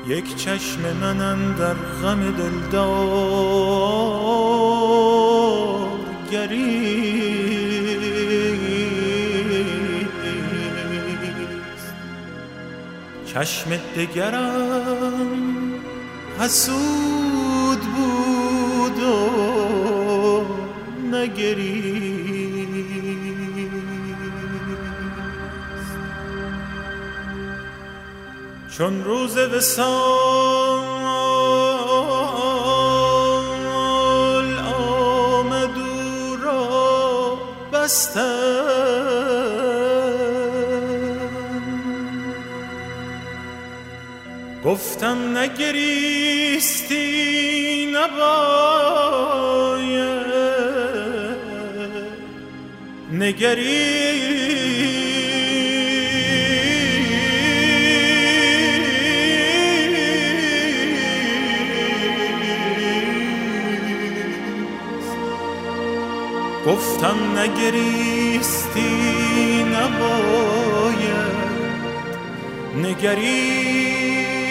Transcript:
یک چشم من اندر غم دلدار گریست، چشم دگرم حسود بود و نگریست. چون روز وصال آمد او را بستم، گفتم نگریستی نباید نگریست. گفتم نگریستی نباید نگریست.